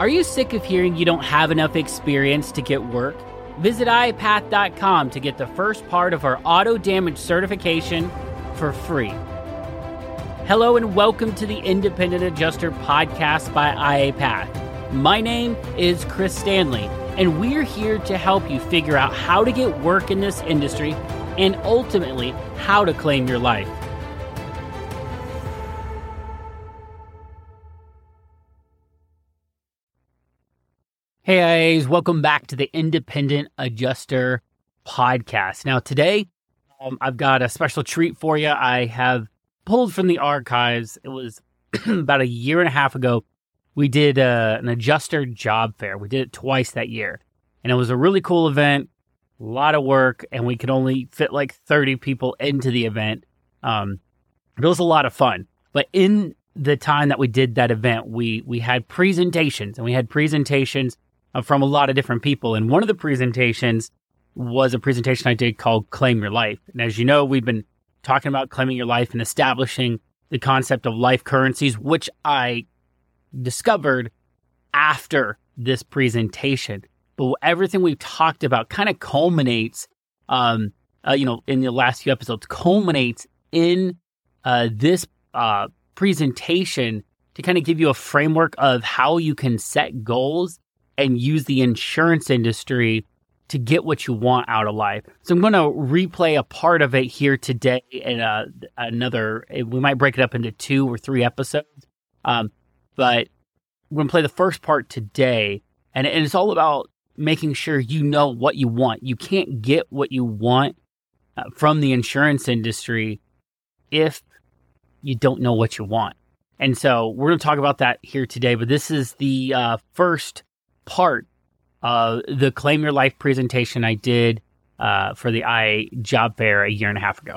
Are you sick of hearing you don't have enough experience to get work? Visit iapath.com to get the first part of our auto damage certification for free. Hello and welcome to the Independent Adjuster podcast by IAPath. My name is Chris Stanley, and we're here to help you figure out how to get work in this industry and ultimately how to claim your life. Hey guys, welcome back to the Independent Adjuster podcast. Now today, I've got a special treat for you. I have pulled from the archives. It was about a year and a half ago. We did an adjuster job fair. We did it twice that year. And it was a really cool event, a lot of work, and we could only fit like 30 people into the event. It was a lot of fun. But in the time that we did that event, we had presentations, and we had presentations from a lot of different people. And one of the presentations was a presentation I did called Claim Your Life. And as you know, we've been talking about claiming your life and establishing the concept of life currencies, which I discovered after this presentation. But everything we've talked about kind of culminates, in the last few episodes, culminates in this presentation to kind of give you a framework of how you can set goals and use the insurance industry to get what you want out of life. So I'm going to replay a part of it here today, and we might break it up into 2 or 3 episodes. But we're going to play the first part today, and it's all about making sure you know what you want. You can't get what you want from the insurance industry if you don't know what you want. And so we're going to talk about that here today, but this is the first part of the Claim Your Life presentation I did for the IA job fair a year and a half ago.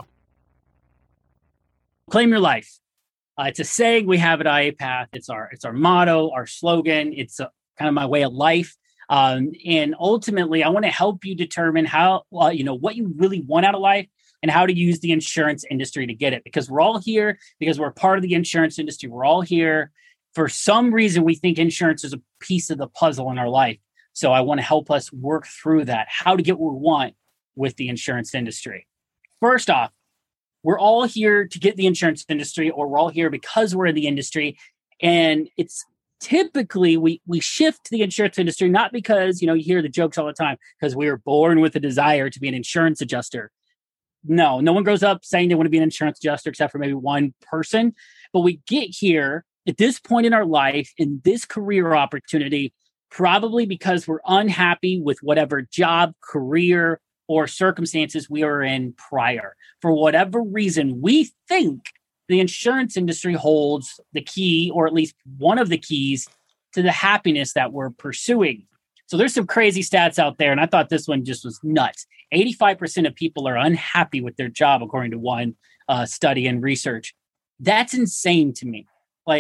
Claim your life. It's a saying we have at IAPath. It's our motto, our slogan. It's kind of my way of life. And ultimately, I want to help you determine how, what you really want out of life and how to use the insurance industry to get it. Because we're all here, because we're part of the insurance industry. We're all here. For some reason, we think insurance is a piece of the puzzle in our life. So I want to help us work through that, how to get what we want with the insurance industry. First off, we're all here to get the insurance industry, or we're all here because we're in the industry. And it's typically we shift to the insurance industry, not because, you hear the jokes all the time, because we were born with a desire to be an insurance adjuster. No one grows up saying they want to be an insurance adjuster, except for maybe one person. But we get here at this point in our life, in this career opportunity, probably because we're unhappy with whatever job, career, or circumstances we were in prior. For whatever reason, we think the insurance industry holds the key, or at least one of the keys, to the happiness that we're pursuing. So there's some crazy stats out there, and I thought this one just was nuts. 85% of people are unhappy with their job, according to one study and research. That's insane to me.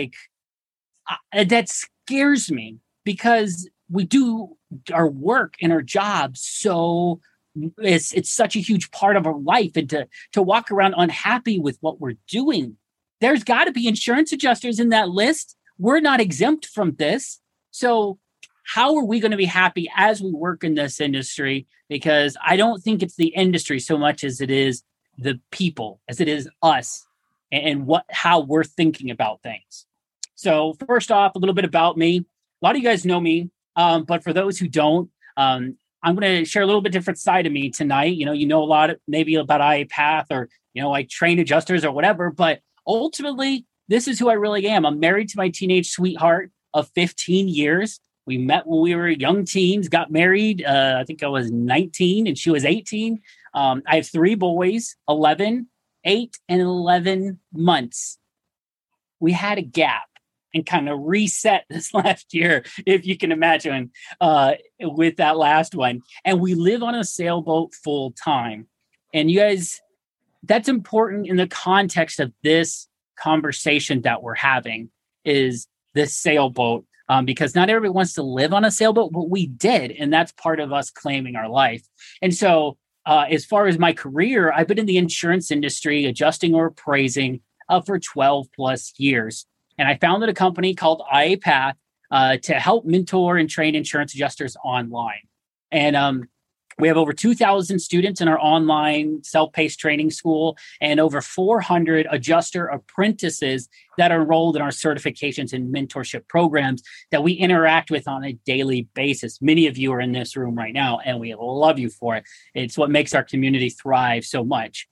That scares me, because we do our work and our jobs, so it's such a huge part of our life, and to walk around unhappy with what we're doing, there's got to be insurance adjusters in that list. We're not exempt from this. So how are we going to be happy as we work in this industry? Because I don't think it's the industry so much as it is the people, as it is us, and how we're thinking about things. So first off, a little bit about me. A lot of you guys know me, but for those who don't, I'm going to share a little bit different side of me tonight. You know a lot maybe about IAPath, or I train adjusters or whatever. But ultimately, this is who I really am. I'm married to my teenage sweetheart of 15 years. We met when we were young teens, got married. I think I was 19 and she was 18. I have 3 boys, 11, 8, and 11 months. We had a gap and kind of reset this last year, if you can imagine, with that last one. And we live on a sailboat full time. And you guys, that's important in the context of this conversation that we're having, is this sailboat. Because not everybody wants to live on a sailboat, but we did. And that's part of us claiming our life. And so as far as my career, I've been in the insurance industry, adjusting or appraising, for 12 plus years. And I founded a company called IAPath to help mentor and train insurance adjusters online. And we have over 2,000 students in our online self-paced training school and over 400 adjuster apprentices that are enrolled in our certifications and mentorship programs that we interact with on a daily basis. Many of you are in this room right now, and we love you for it. It's what makes our community thrive so much.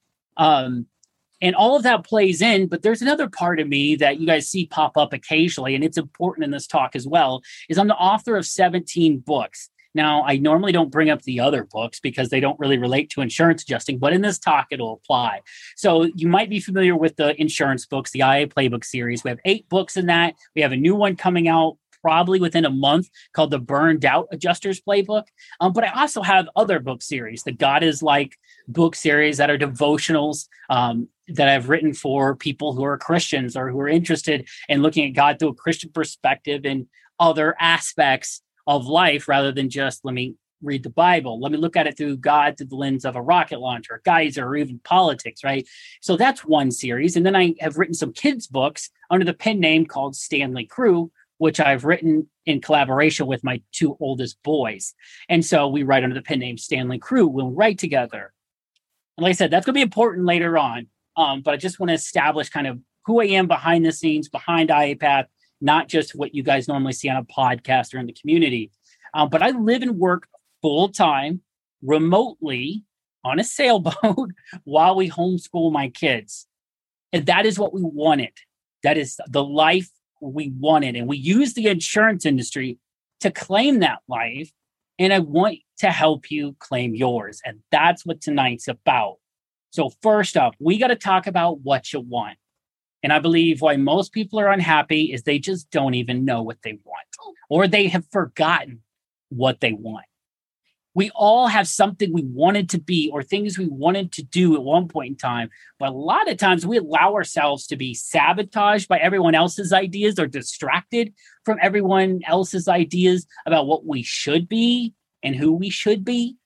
And all of that plays in, but there's another part of me that you guys see pop up occasionally, and it's important in this talk as well, is I'm the author of 17 books. Now, I normally don't bring up the other books because they don't really relate to insurance adjusting, but in this talk, it'll apply. So you might be familiar with the insurance books, the IA Playbook series. We have 8 books in that. We have a new one coming out probably within a month called the Burned Out Adjusters Playbook. But I also have other book series, the God is Like book series that are devotionals that I've written for people who are Christians or who are interested in looking at God through a Christian perspective and other aspects of life rather than just let me read the Bible. Let me look at it through God through the lens of a rocket launcher, a geyser, or even politics, right? So that's one series. And then I have written some kids' books under the pen name called Stanley Crew, which I've written in collaboration with my 2 oldest boys. And so we write under the pen name Stanley Crew. We'll write together. And like I said, that's going to be important later on. But I just want to establish kind of who I am behind the scenes, behind IAPath, not just what you guys normally see on a podcast or in the community. But I live and work full-time, remotely, on a sailboat while we homeschool my kids. And that is what we wanted. That is the life we wanted. And we use the insurance industry to claim that life. And I want to help you claim yours. And that's what tonight's about. So first up, we got to talk about what you want. And I believe why most people are unhappy is they just don't even know what they want, or they have forgotten what they want. We all have something we wanted to be or things we wanted to do at one point in time. But a lot of times we allow ourselves to be sabotaged by everyone else's ideas or distracted from everyone else's ideas about what we should be and who we should be.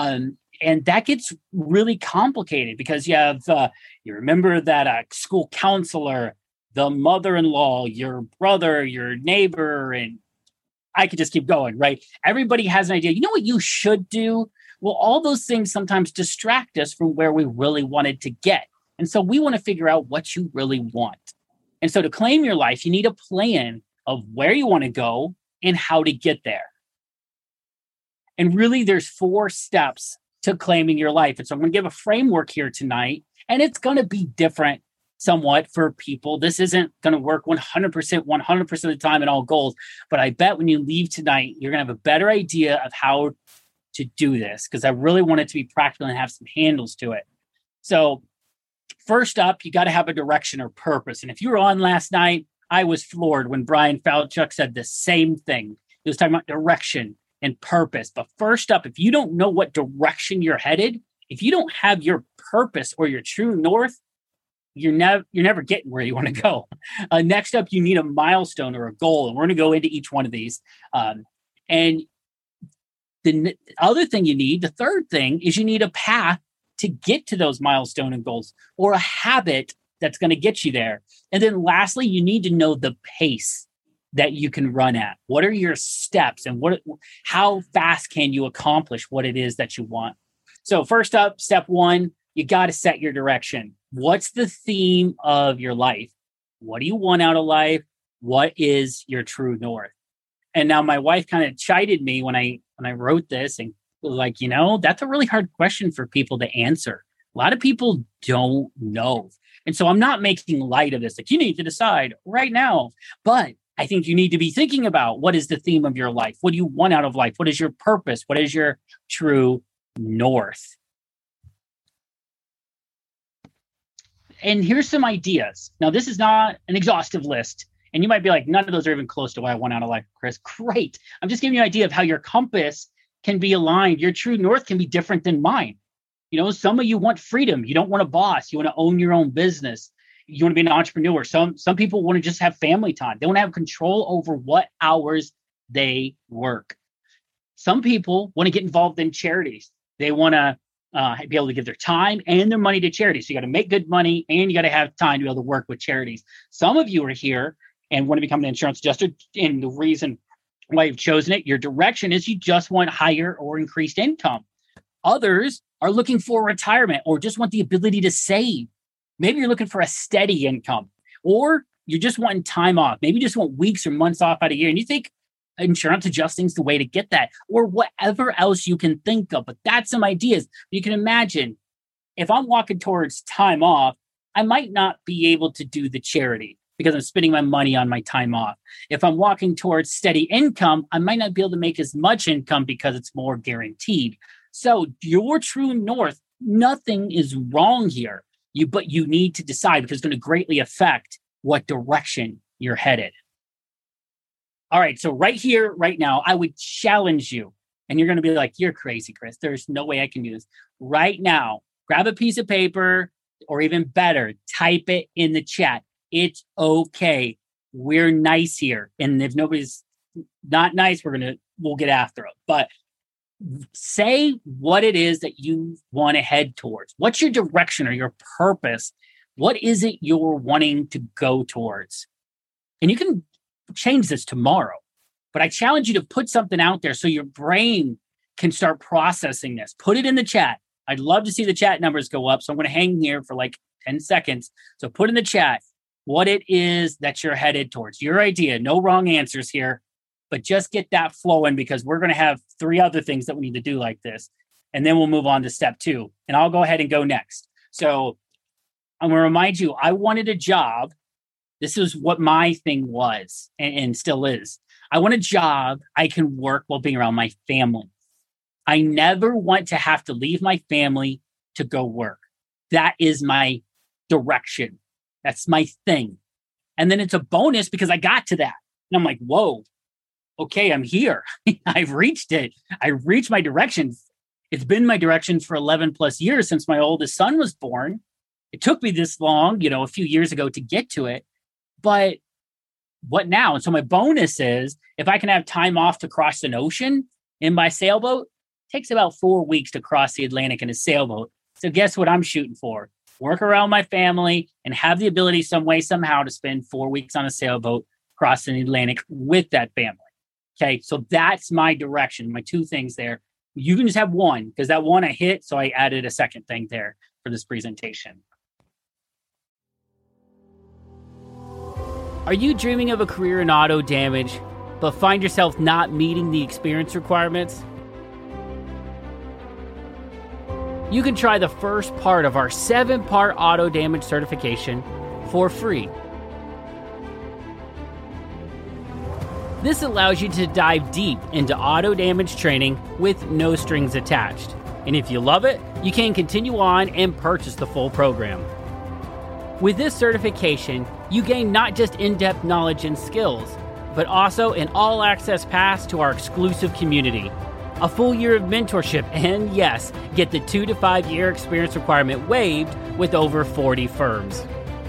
And that gets really complicated because you have, you remember that school counselor, the mother-in-law, your brother, your neighbor, and I could just keep going, right? Everybody has an idea. You know what you should do? Well, all those things sometimes distract us from where we really wanted to get. And so we want to figure out what you really want. And so to claim your life, you need a plan of where you want to go and how to get there. And really, there's 4 steps to claiming your life. And so I'm going to give a framework here tonight, and it's going to be different somewhat for people. This isn't going to work 100% of the time in all goals, but I bet when you leave tonight, you're going to have a better idea of how to do this, because I really want it to be practical and have some handles to it. So first up, you got to have a direction or purpose. And if you were on last night, I was floored when Brian Falchuk said the same thing. He was talking about direction and purpose. But first up, if you don't know what direction you're headed, if you don't have your purpose or your true north, you're never getting where you want to go. Next up, you need a milestone or a goal. And we're going to go into each one of these. And the other thing you need, the third thing, is you need a path to get to those milestone and goals, or a habit that's going to get you there. And then lastly, you need to know the pace that you can run at. What are your steps, and how fast can you accomplish what it is that you want? So first up, step 1, you got to set your direction. What's the theme of your life? What do you want out of life? What is your true north? And now my wife kind of chided me when I wrote this, and was like, that's a really hard question for people to answer. A lot of people don't know. And so I'm not making light of this. Like, you need to decide right now. But I think you need to be thinking about, what is the theme of your life? What do you want out of life? What is your purpose? What is your true north? And here's some ideas. Now, this is not an exhaustive list. And you might be like, none of those are even close to what I want out of life, Chris. Great. I'm just giving you an idea of how your compass can be aligned. Your true north can be different than mine. Some of you want freedom. You don't want a boss. You want to own your own business. You want to be an entrepreneur. Some people want to just have family time. They want to have control over what hours they work. Some people want to get involved in charities. They want to be able to give their time and their money to charities. So you got to make good money, and you got to have time to be able to work with charities. Some of you are here and want to become an insurance adjuster. And the reason why you've chosen it, your direction is you just want higher or increased income. Others are looking for retirement or just want the ability to save. Maybe you're looking for a steady income, or you're just wanting time off. Maybe you just want weeks or months off out of a year, and you think insurance adjusting is the way to get that, or whatever else you can think of. But that's some ideas. You can imagine if I'm walking towards time off, I might not be able to do the charity because I'm spending my money on my time off. If I'm walking towards steady income, I might not be able to make as much income because it's more guaranteed. So your true north, nothing is wrong here. But you need to decide because it's going to greatly affect what direction you're headed. All right. So right here, right now, I would challenge you, and you're going to be like, you're crazy, Chris. There's no way I can do this. Right now, grab a piece of paper, or even better, type it in the chat. It's okay. We're nice here. And if nobody's not nice, we'll get after it. But say what it is that you want to head towards. What's your direction or your purpose? What is it you're wanting to go towards? And you can change this tomorrow, but I challenge you to put something out there so your brain can start processing this. Put it in the chat. I'd love to see the chat numbers go up. So I'm going to hang here for like 10 seconds. So put in the chat what it is that you're headed towards. Your idea, no wrong answers here. But just get that flowing because we're going to have 3 other things that we need to do like this. And then we'll move on to step 2. And I'll go ahead and go next. So I'm going to remind you, I wanted a job. This is what my thing was and still is. I want a job I can work while being around my family. I never want to have to leave my family to go work. That is my direction. That's my thing. And then it's a bonus because I got to that. And I'm like, whoa. Okay, I'm here. I've reached it. I reached my direction. It's been my direction for 11 plus years since my oldest son was born. It took me this long, a few years ago to get to it. But what now? And so my bonus is if I can have time off to cross an ocean in my sailboat, it takes about 4 weeks to cross the Atlantic in a sailboat. So guess what I'm shooting for? Work around my family and have the ability some way, somehow to spend 4 weeks on a sailboat crossing the Atlantic with that family. Okay, so that's my direction, my 2 things there. You can just have one because that one I hit, so I added a second thing there for this presentation. Are you dreaming of a career in auto damage, but find yourself not meeting the experience requirements? You can try the first part of our 7-part auto damage certification for free. This allows you to dive deep into auto damage training with no strings attached. And if you love it, you can continue on and purchase the full program. With this certification, you gain not just in-depth knowledge and skills, but also an all-access pass to our exclusive community, a full year of mentorship, and yes, get the 2 to 5 year experience requirement waived with over 40 firms.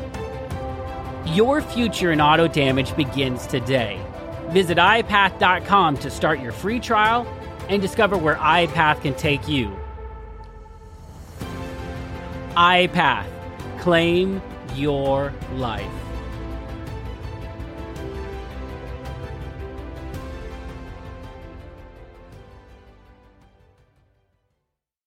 Your future in auto damage begins today. Visit iPath.com to start your free trial and discover where iPath can take you. iPath. Claim your life.